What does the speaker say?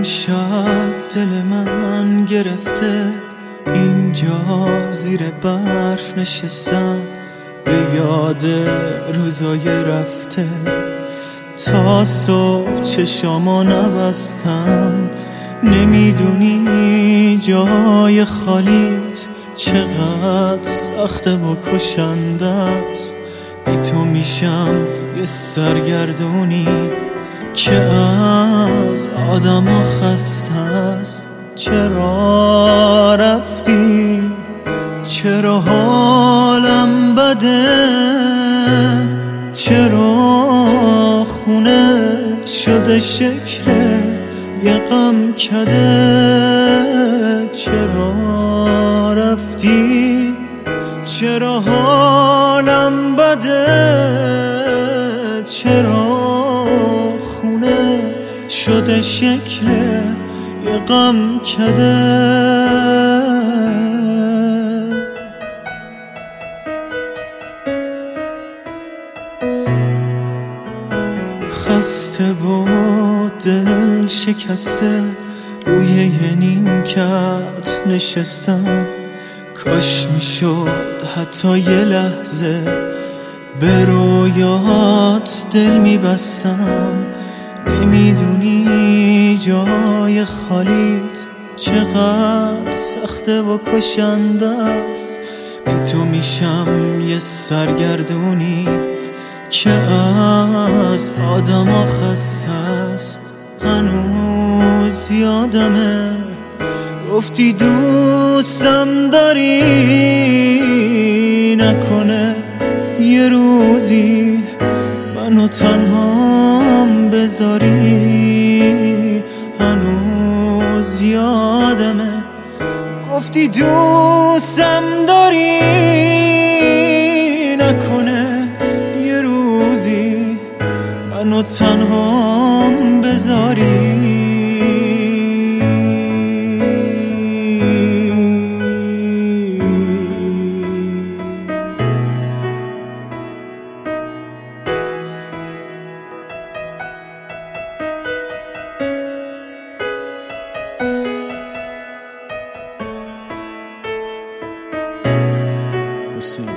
شب دل من گرفته، اینجا زیر برف نشستم، به یاد روزای رفته. تا صبح چشامو نبستم، نمیدونی جای خالیت چقدر سخته و کشنده است. بی تو میشم یه سرگردونی که از آدم خسته است. چرا رفتی؟ چرا حالم بده؟ چرا خونه شده شکل یه غم کده؟ چرا رفتی؟ چرا حالم بده؟ چرا خونه شده شکل یه غم کده؟ خسته و دل شکسته روی یه نیمکت نشستم. کاش میشد حتی یه لحظه به رویات دل میبستم. نمیدونی جای خالیت چقدر سخته و کشنده است. بی تو میشم یه سرگردونی که از آدم خسته است. هنوز یادمه گفتی دوستم داری، نکنه یه روزی منو تنهام بذاری. هنوز یادمه گفتی دوستم داری، نکنه یه روزی منو تنهام بذاری. حسین